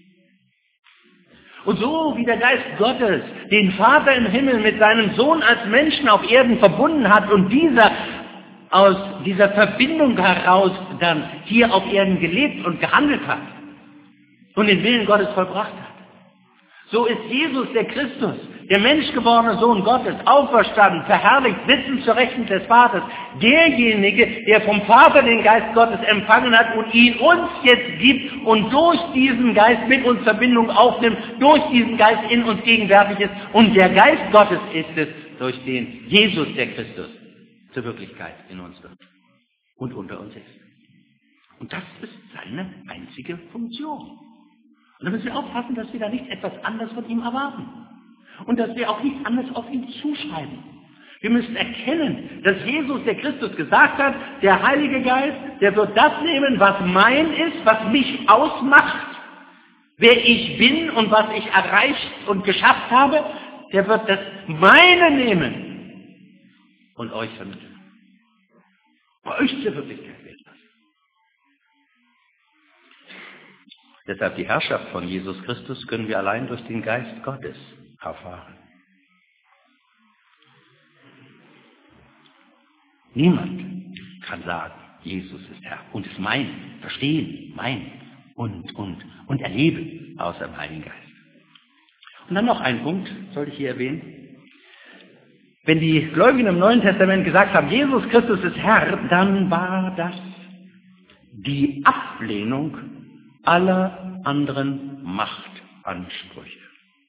Und so wie der Geist Gottes den Vater im Himmel mit seinem Sohn als Menschen auf Erden verbunden hat und dieser aus dieser Verbindung heraus dann hier auf Erden gelebt und gehandelt hat und den Willen Gottes vollbracht hat, so ist Jesus, der Christus, der menschgewordene Sohn Gottes, auferstanden, verherrlicht, sitzend zur Rechten des Vaters, derjenige, der vom Vater den Geist Gottes empfangen hat und ihn uns jetzt gibt und durch diesen Geist mit uns Verbindung aufnimmt, durch diesen Geist in uns gegenwärtig ist. Und der Geist Gottes ist es, durch den Jesus, der Christus, zur Wirklichkeit in uns wird und unter uns ist. Und das ist seine einzige Funktion. Und da müssen wir aufpassen, dass wir da nicht etwas anderes von ihm erwarten. Und dass wir auch nichts anderes auf ihn zuschreiben. Wir müssen erkennen, dass Jesus, der Christus, gesagt hat, der Heilige Geist, der wird das nehmen, was mein ist, was mich ausmacht, wer ich bin und was ich erreicht und geschafft habe, der wird das meine nehmen und euch vermitteln. Bei euch zur Wirklichkeit werden lassen. Deshalb die Herrschaft von Jesus Christus können wir allein durch den Geist Gottes erfahren. Niemand kann sagen, Jesus ist Herr und es meinen, verstehen, meinen und erleben, außer im Heiligen Geist. Und dann noch ein Punkt, sollte ich hier erwähnen. Wenn die Gläubigen im Neuen Testament gesagt haben, Jesus Christus ist Herr, dann war das die Ablehnung aller anderen Machtansprüche.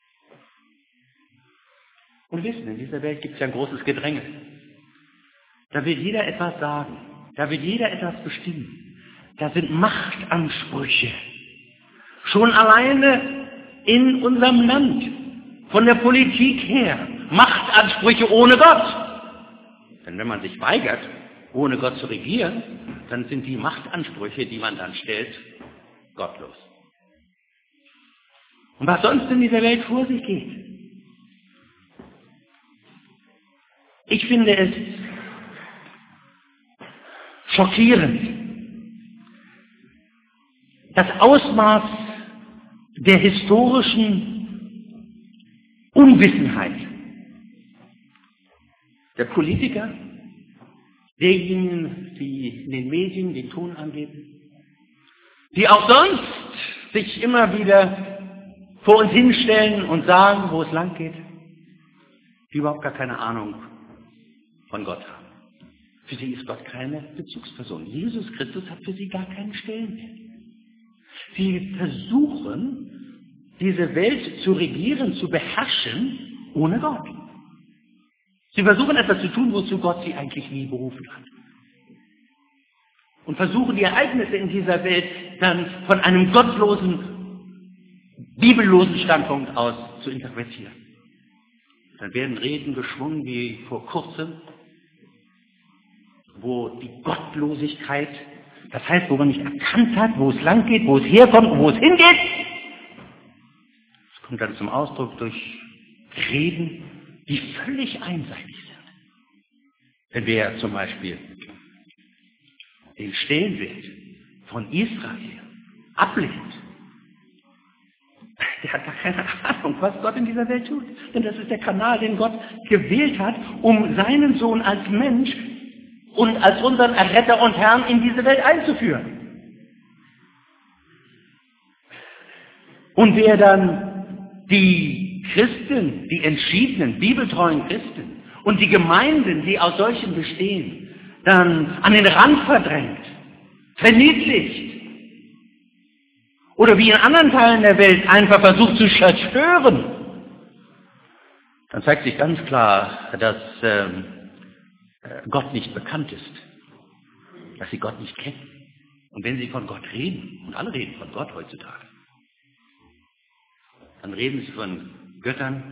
Und wissen, in dieser Welt gibt es ja ein großes Gedränge. Da will jeder etwas sagen, da will jeder etwas bestimmen. Da sind Machtansprüche. Schon alleine in unserem Land, von der Politik her, Machtansprüche ohne Gott. Denn wenn man sich weigert, ohne Gott zu regieren, dann sind die Machtansprüche, die man dann stellt, gottlos. Und was sonst in dieser Welt vor sich geht. Ich finde es schockierend, das Ausmaß der historischen Unwissenheit, der Politiker, derjenigen, die in den Medien den Ton angeben, die auch sonst sich immer wieder vor uns hinstellen und sagen, wo es lang geht, die überhaupt gar keine Ahnung von Gott haben. Für sie ist Gott keine Bezugsperson. Jesus Christus hat für sie gar keinen Stellenwert. Sie versuchen, diese Welt zu regieren, zu beherrschen, ohne Gott. Sie versuchen etwas zu tun, wozu Gott sie eigentlich nie berufen hat. Und versuchen die Ereignisse in dieser Welt dann von einem gottlosen, bibellosen Standpunkt aus zu interpretieren. Dann werden Reden geschwungen wie vor kurzem, wo die Gottlosigkeit, das heißt, wo man nicht erkannt hat, wo es lang geht, wo es herkommt und wo es hingeht, das kommt dann zum Ausdruck durch Reden, die völlig einseitig sind. Wenn wir zum Beispiel den Stellenwert von Israel ablehnt, der hat gar keine Ahnung, was Gott in dieser Welt tut. Denn das ist der Kanal, den Gott gewählt hat, um seinen Sohn als Mensch und als unseren Erretter und Herrn in diese Welt einzuführen. Und wer dann die Christen, die entschiedenen, bibeltreuen Christen und die Gemeinden, die aus solchen bestehen, dann an den Rand verdrängt, verniedlicht oder wie in anderen Teilen der Welt einfach versucht zu zerstören, dann zeigt sich ganz klar, dass Gott nicht bekannt ist, dass sie Gott nicht kennen. Und wenn sie von Gott reden, und alle reden von Gott heutzutage, dann reden sie von Göttern,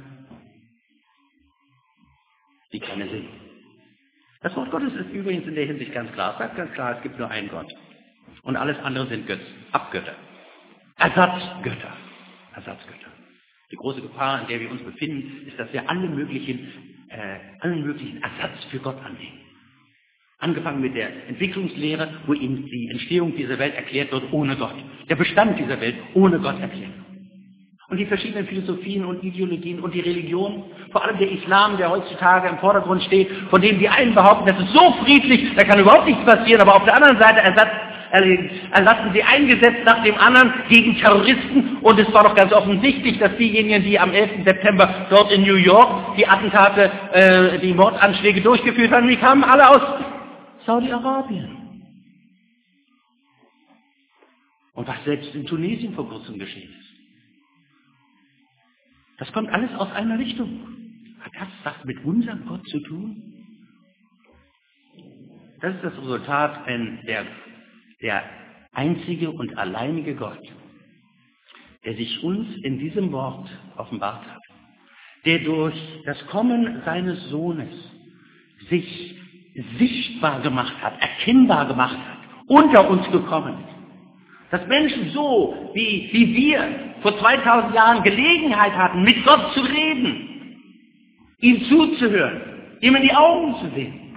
die keine sind. Das Wort Gottes ist übrigens in der Hinsicht ganz klar. Es sagt ganz klar, es gibt nur einen Gott. Und alles andere sind Götzen, Abgötter, Ersatzgötter. Die große Gefahr, in der wir uns befinden, ist, dass wir allen möglichen Ersatz für Gott annehmen. Angefangen mit der Entwicklungslehre, wo ihm die Entstehung dieser Welt erklärt wird ohne Gott. Der Bestand dieser Welt ohne Gott erklärt. Und die verschiedenen Philosophien und Ideologien und die Religion, vor allem der Islam, der heutzutage im Vordergrund steht, von dem die einen behaupten, das ist so friedlich, da kann überhaupt nichts passieren, aber auf der anderen Seite erlassen sie ein Gesetz nach dem anderen gegen Terroristen. Und es war doch ganz offensichtlich, dass diejenigen, die am 11. September dort in New York die Attentate, die Mordanschläge durchgeführt haben, die kamen alle aus Saudi-Arabien. Und was selbst in Tunesien vor kurzem geschehen ist. Das kommt alles aus einer Richtung. Hat das was mit unserem Gott zu tun? Das ist das Resultat, wenn der einzige und alleinige Gott, der sich uns in diesem Wort offenbart hat, der durch das Kommen seines Sohnes sich sichtbar gemacht hat, erkennbar gemacht hat, unter uns gekommen ist. Dass Menschen so, wie wir vor 2000 Jahren Gelegenheit hatten, mit Gott zu reden, ihm zuzuhören, ihm in die Augen zu sehen.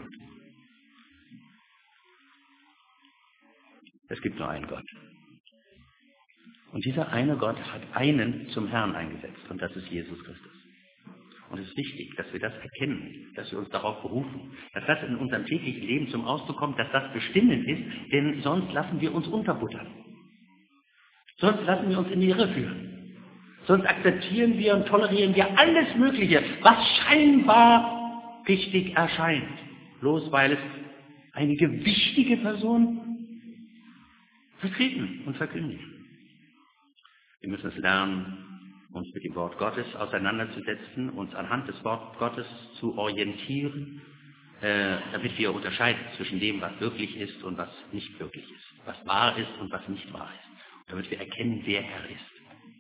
Es gibt nur einen Gott. Und dieser eine Gott hat einen zum Herrn eingesetzt, und das ist Jesus Christus. Und es ist wichtig, dass wir das erkennen, dass wir uns darauf berufen, dass das in unserem täglichen Leben zum Ausdruck kommt, dass das bestimmend ist, denn sonst lassen wir uns unterbuttern. Sonst lassen wir uns in die Irre führen. Sonst akzeptieren wir und tolerieren wir alles Mögliche, was scheinbar richtig erscheint. Bloß weil es einige wichtige Personen vertreten und verkündigen. Wir müssen es lernen, uns mit dem Wort Gottes auseinanderzusetzen, uns anhand des Wortes Gottes zu orientieren, damit wir unterscheiden zwischen dem, was wirklich ist und was nicht wirklich ist, was wahr ist und was nicht wahr ist, damit wir erkennen, wer er ist.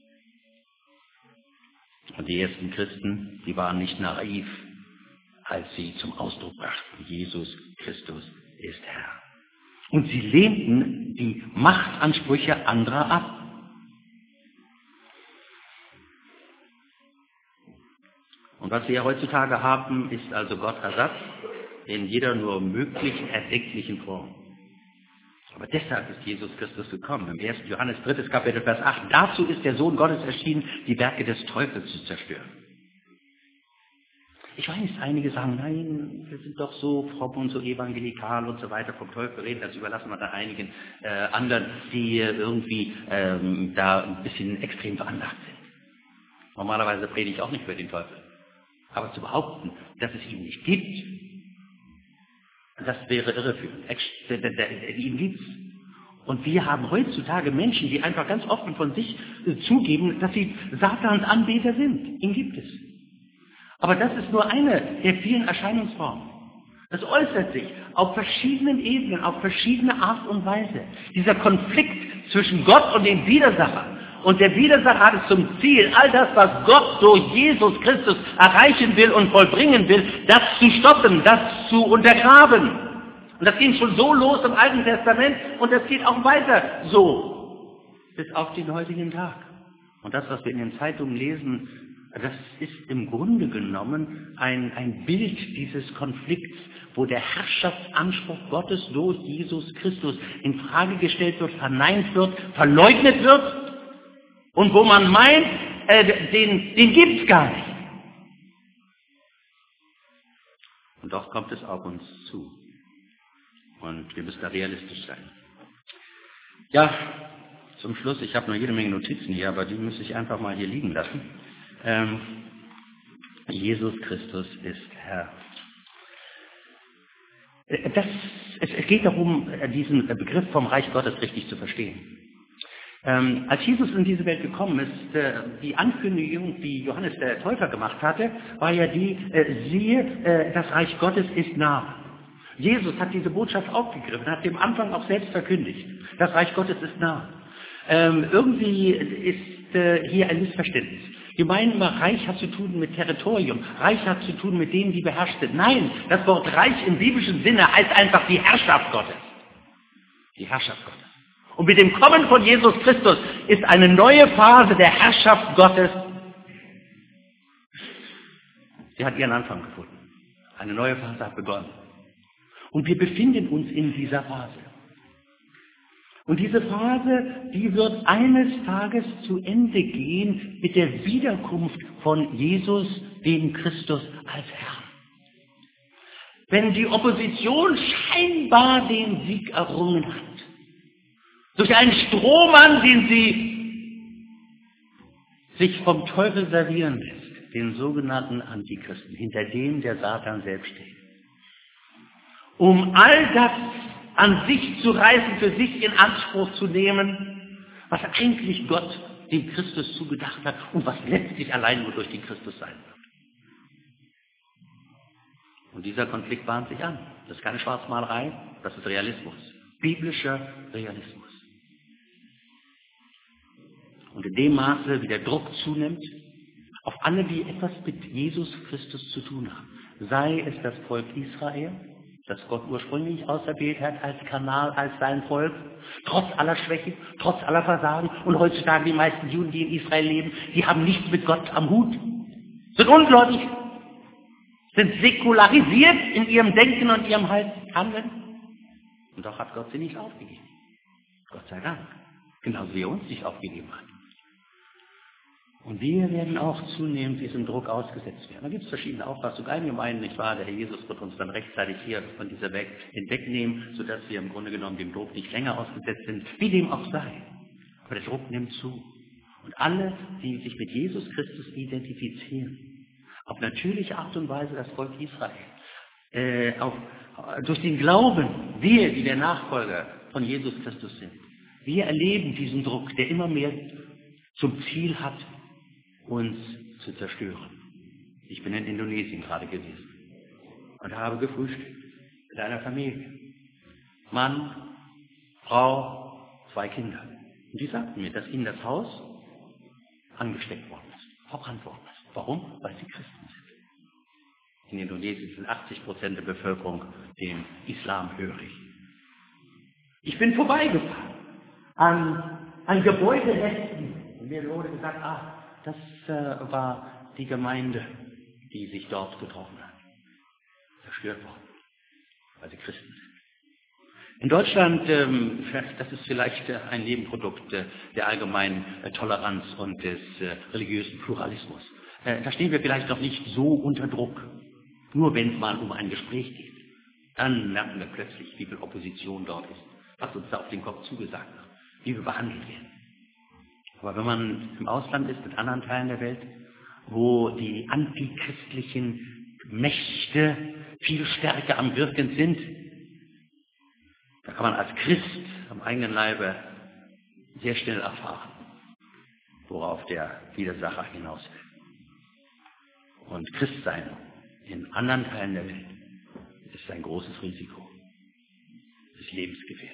Und die ersten Christen, die waren nicht naiv, als sie zum Ausdruck brachten, Jesus Christus ist Herr. Und sie lehnten die Machtansprüche anderer ab. Und was wir ja heutzutage haben, ist also Gott Ersatz in jeder nur möglich erdenklichen Form. Aber deshalb ist Jesus Christus gekommen. Im 1. Johannes 3. Kapitel, Vers 8. Dazu ist der Sohn Gottes erschienen, die Werke des Teufels zu zerstören. Ich weiß, einige sagen, nein, wir sind doch so fromm und so evangelikal und so weiter, vom Teufel reden, das überlassen wir dann einigen anderen, die irgendwie da ein bisschen extrem veranlagt sind. Normalerweise predige ich auch nicht für den Teufel. Aber zu behaupten, dass es ihn nicht gibt, das wäre irreführend. Ihn gibt's. Und wir haben heutzutage Menschen, die einfach ganz offen von sich zugeben, dass sie Satans Anbeter sind. Ihn gibt es. Aber das ist nur eine der vielen Erscheinungsformen. Das äußert sich auf verschiedenen Ebenen, auf verschiedene Art und Weise. Dieser Konflikt zwischen Gott und dem Widersacher. Und der Widersacher hat es zum Ziel, all das, was Gott durch Jesus Christus erreichen will und vollbringen will, das zu stoppen, das zu untergraben. Und das ging schon so los im Alten Testament und das geht auch weiter so, bis auf den heutigen Tag. Und das, was wir in den Zeitungen lesen, das ist im Grunde genommen ein Bild dieses Konflikts, wo der Herrschaftsanspruch Gottes durch Jesus Christus in Frage gestellt wird, verneint wird, verleugnet wird und wo man meint, den gibt's gar nicht. Und doch kommt es auf uns zu. Und wir müssen da realistisch sein. Ja, zum Schluss, ich habe noch jede Menge Notizen hier, aber die muss ich einfach mal hier liegen lassen. Jesus Christus ist Herr. Es geht darum, diesen Begriff vom Reich Gottes richtig zu verstehen. Als Jesus in diese Welt gekommen ist, die Ankündigung, die Johannes der Täufer gemacht hatte, war ja die, siehe, das Reich Gottes ist nah. Jesus hat diese Botschaft aufgegriffen, hat dem Anfang auch selbst verkündigt. Das Reich Gottes ist nah. Irgendwie ist hier ein Missverständnis. Wir meinen immer, Reich hat zu tun mit Territorium. Reich hat zu tun mit denen, die beherrscht sind. Nein, das Wort Reich im biblischen Sinne heißt einfach die Herrschaft Gottes. Die Herrschaft Gottes. Und mit dem Kommen von Jesus Christus ist eine neue Phase der Herrschaft Gottes. Sie hat ihren Anfang gefunden. Eine neue Phase hat begonnen. Und wir befinden uns in dieser Phase. Und diese Phase, die wird eines Tages zu Ende gehen mit der Wiederkunft von Jesus, dem Christus als Herrn. Wenn die Opposition scheinbar den Sieg errungen hat, durch einen Strohmann, den sie sich vom Teufel servieren lässt, den sogenannten Antichristen, hinter dem der Satan selbst steht. Um all das an sich zu reißen, für sich in Anspruch zu nehmen, was eigentlich Gott dem Christus zugedacht hat und was letztlich allein nur durch den Christus sein wird. Und dieser Konflikt bahnt sich an. Das ist keine Schwarzmalerei, das ist Realismus. Biblischer Realismus. Und in dem Maße, wie der Druck zunimmt, auf alle, die etwas mit Jesus Christus zu tun haben, sei es das Volk Israel, das Gott ursprünglich auserwählt hat als Kanal, als sein Volk, trotz aller Schwäche, trotz aller Versagen. Und heutzutage die meisten Juden, die in Israel leben, die haben nichts mit Gott am Hut, sind ungläubig, sind säkularisiert in ihrem Denken und ihrem Handeln. Und doch hat Gott sie nicht aufgegeben. Gott sei Dank. Genauso wie er uns nicht aufgegeben hat. Und wir werden auch zunehmend diesem Druck ausgesetzt werden. Da gibt es verschiedene Auffassungen. Einige meinen, nicht wahr, der Herr Jesus wird uns dann rechtzeitig hier von dieser Welt hinwegnehmen, sodass wir im Grunde genommen dem Druck nicht länger ausgesetzt sind, wie dem auch sei. Aber der Druck nimmt zu. Und alle, die sich mit Jesus Christus identifizieren, auf natürliche Art und Weise das Volk Israel, durch den Glauben, wir, die der Nachfolger von Jesus Christus sind, wir erleben diesen Druck, der immer mehr zum Ziel hat, uns zu zerstören. Ich bin in Indonesien gerade gewesen und habe gefrühstückt mit einer Familie. Mann, Frau, 2 Kinder. Und die sagten mir, dass ihnen das Haus angesteckt worden ist, verbrannt worden ist. Warum? Weil sie Christen sind. In Indonesien sind 80% der Bevölkerung dem Islam hörig. Ich bin vorbeigefahren an Gebäuderesten. Und mir wurde gesagt, das war die Gemeinde, die sich dort getroffen hat. Zerstört worden, weil sie Christen sind. In Deutschland, das ist vielleicht ein Nebenprodukt der allgemeinen Toleranz und des religiösen Pluralismus. Da stehen wir vielleicht noch nicht so unter Druck. Nur wenn es mal um ein Gespräch geht, dann merken wir plötzlich, wie viel Opposition dort ist, was uns da auf den Kopf zugesagt wird, wie wir behandelt werden. Aber wenn man im Ausland ist, mit anderen Teilen der Welt, wo die antichristlichen Mächte viel stärker am Wirken sind, da kann man als Christ am eigenen Leibe sehr schnell erfahren, worauf der Widersacher hinaus will. Und Christsein in anderen Teilen der Welt ist ein großes Risiko. Es ist lebensgefährlich.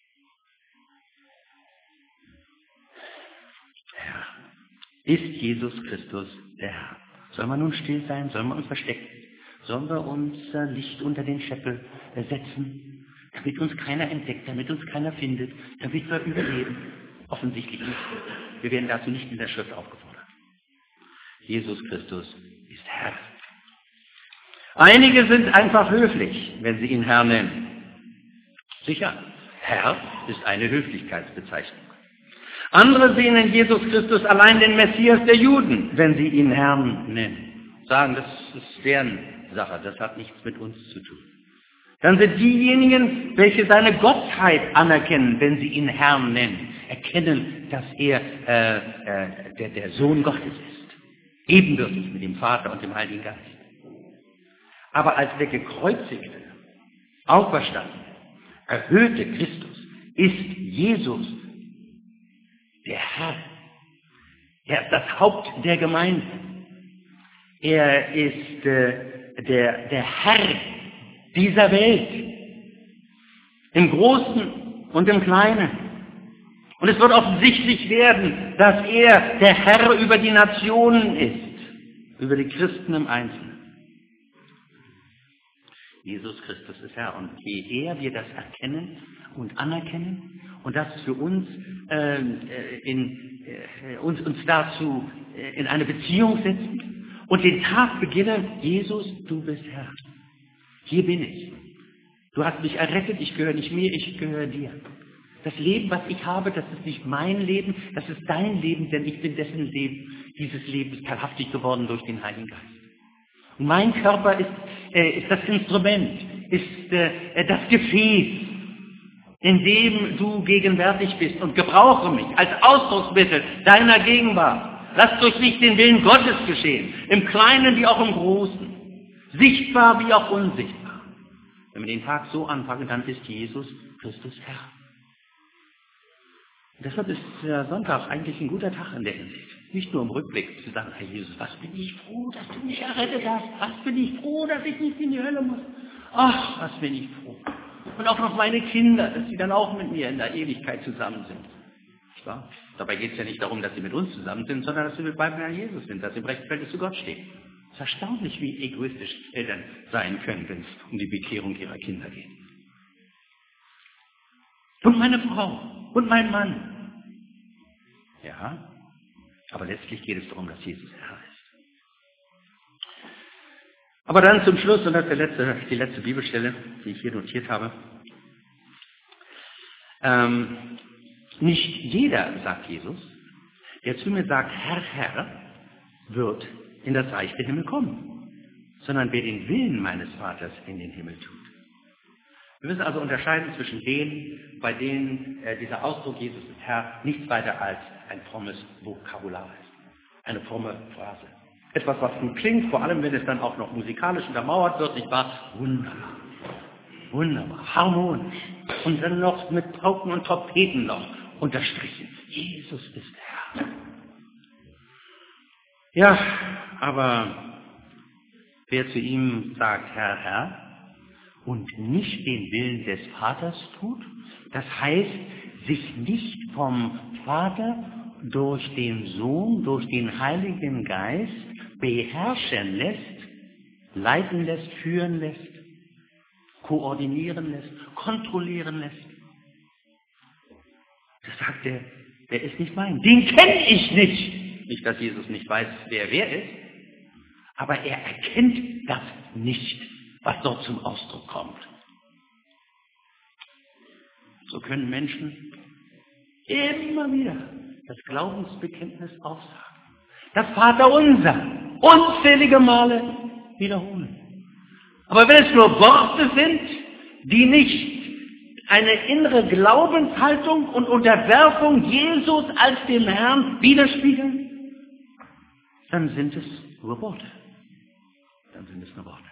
Herr, ist Jesus Christus der Herr? Sollen wir nun still sein? Sollen wir uns verstecken? Sollen wir unser Licht unter den Scheffel setzen, damit uns keiner entdeckt, damit uns keiner findet, damit wir überleben? Offensichtlich nicht. Wir werden dazu nicht in der Schrift aufgefordert. Jesus Christus ist Herr. Einige sind einfach höflich, wenn sie ihn Herr nennen. Sicher, Herr ist eine Höflichkeitsbezeichnung. Andere sehen in Jesus Christus allein den Messias der Juden, wenn sie ihn Herrn nennen. Sagen, das ist deren Sache, das hat nichts mit uns zu tun. Dann sind diejenigen, welche seine Gottheit anerkennen, wenn sie ihn Herrn nennen, erkennen, dass er der Sohn Gottes ist, ebenbürtig mit dem Vater und dem Heiligen Geist. Aber als der gekreuzigte, auferstandene, erhöhte Christus ist Jesus der Herr. Er ist das Haupt der Gemeinde. Er ist der Herr dieser Welt. Im Großen und im Kleinen. Und es wird offensichtlich werden, dass er der Herr über die Nationen ist. Über die Christen im Einzelnen. Jesus Christus ist Herr. Und je eher wir das erkennen und anerkennen und das für uns, uns dazu in eine Beziehung setzen und den Tag beginnen, Jesus, du bist Herr. Hier bin ich. Du hast mich errettet, ich gehöre nicht mir, ich gehöre dir. Das Leben, was ich habe, das ist nicht mein Leben, das ist dein Leben, denn ich bin dessen Leben. Dieses Leben ist teilhaftig geworden durch den Heiligen Geist. Und mein Körper ist das Instrument, ist das Gefäß, in dem du gegenwärtig bist, und gebrauche mich als Ausdrucksmittel deiner Gegenwart. Lass durch mich den Willen Gottes geschehen, im Kleinen wie auch im Großen, sichtbar wie auch unsichtbar. Wenn wir den Tag so anfangen, dann ist Jesus Christus Herr. Und deshalb ist der Sonntag eigentlich ein guter Tag in der Hinsicht. Nicht nur im Rückblick zu sagen, Herr Jesus, was bin ich froh, dass du mich errettet hast. Was bin ich froh, dass ich nicht in die Hölle muss. Ach, was bin ich froh. Und auch noch meine Kinder, dass sie dann auch mit mir in der Ewigkeit zusammen sind. Nicht wahr? Dabei geht es ja nicht darum, dass sie mit uns zusammen sind, sondern dass sie mit beim Herrn Jesus sind, dass sie im Rechtsfeld zu Gott stehen. Es ist erstaunlich, wie egoistisch Eltern sein können, wenn es um die Bekehrung ihrer Kinder geht. Und meine Frau und mein Mann. Ja, aber letztlich geht es darum, dass Jesus Herr ist. Aber dann zum Schluss, und das ist die letzte Bibelstelle, die ich hier notiert habe. Nicht jeder, sagt Jesus, der zu mir sagt, Herr, Herr, wird in das Reich der Himmel kommen, sondern wer den Willen meines Vaters in den Himmel tut. Wir müssen also unterscheiden zwischen denen, bei denen dieser Ausdruck Jesus ist Herr nichts weiter als ein frommes Vokabular ist. Eine fromme Phrase. Etwas, was gut klingt, vor allem wenn es dann auch noch musikalisch untermauert wird, nicht wahr? Wunderbar. Wunderbar. Harmonisch. Und dann noch mit Pauken und Trompeten noch unterstrichen. Jesus ist Herr. Ja, aber wer zu ihm sagt, Herr, Herr, und nicht den Willen des Vaters tut, das heißt, sich nicht vom Vater durch den Sohn, durch den Heiligen Geist beherrschen lässt, leiten lässt, führen lässt, koordinieren lässt, kontrollieren lässt. Das sagt er, der ist nicht mein, den kenne ich nicht. Nicht, dass Jesus nicht weiß, wer ist, aber er erkennt das nicht, was dort zum Ausdruck kommt. So können Menschen immer wieder das Glaubensbekenntnis aufsagen. Das Vaterunser unzählige Male wiederholen. Aber wenn es nur Worte sind, die nicht eine innere Glaubenshaltung und Unterwerfung Jesus als dem Herrn widerspiegeln, dann sind es nur Worte. Dann sind es nur Worte.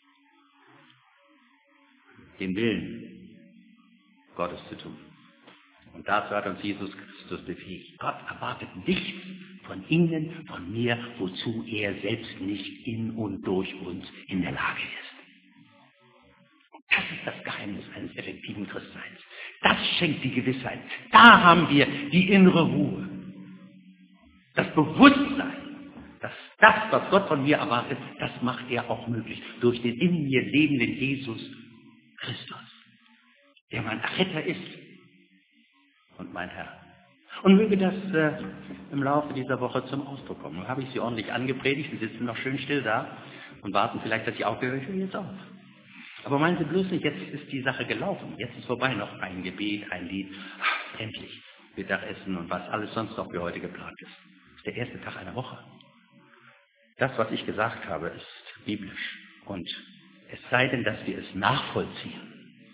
Den Willen Gottes zu tun. Und dazu hat uns Jesus Christus befähigt. Gott erwartet nichts von Ihnen, von mir, wozu er selbst nicht in und durch uns in der Lage ist. Das ist das Geheimnis eines effektiven Christseins. Das schenkt die Gewissheit. Da haben wir die innere Ruhe. Das Bewusstsein, dass das, was Gott von mir erwartet, das macht er auch möglich. Durch den in mir lebenden Jesus Christus, der mein Retter ist und mein Herr. Und möge das im Laufe dieser Woche zum Ausdruck kommen. Nun habe ich Sie ordentlich angepredigt, Sie sitzen noch schön still da und warten vielleicht, dass ich aufhöre. Ich höre jetzt auf. Aber meinen Sie bloß nicht, jetzt ist die Sache gelaufen. Jetzt ist vorbei, noch ein Gebet, ein Lied. Ach, endlich, Mittagessen und was alles sonst noch für heute geplant ist. Das ist der erste Tag einer Woche. Das, was ich gesagt habe, ist biblisch. Und es sei denn, dass wir es nachvollziehen,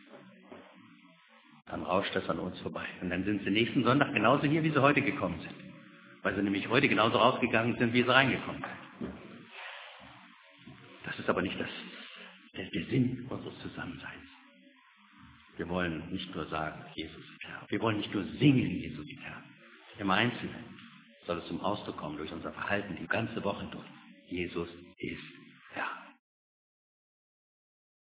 dann rauscht das an uns vorbei. Und dann sind Sie nächsten Sonntag genauso hier, wie Sie heute gekommen sind. Weil Sie nämlich heute genauso rausgegangen sind, wie Sie reingekommen sind. Das ist aber nicht der Sinn unseres Zusammenseins. Wir wollen nicht nur sagen, Jesus ist Herr. Wir wollen nicht nur singen, Jesus ist Herr. Im Einzelnen soll es zum Ausdruck kommen durch unser Verhalten die ganze Woche durch. Jesus ist Herr.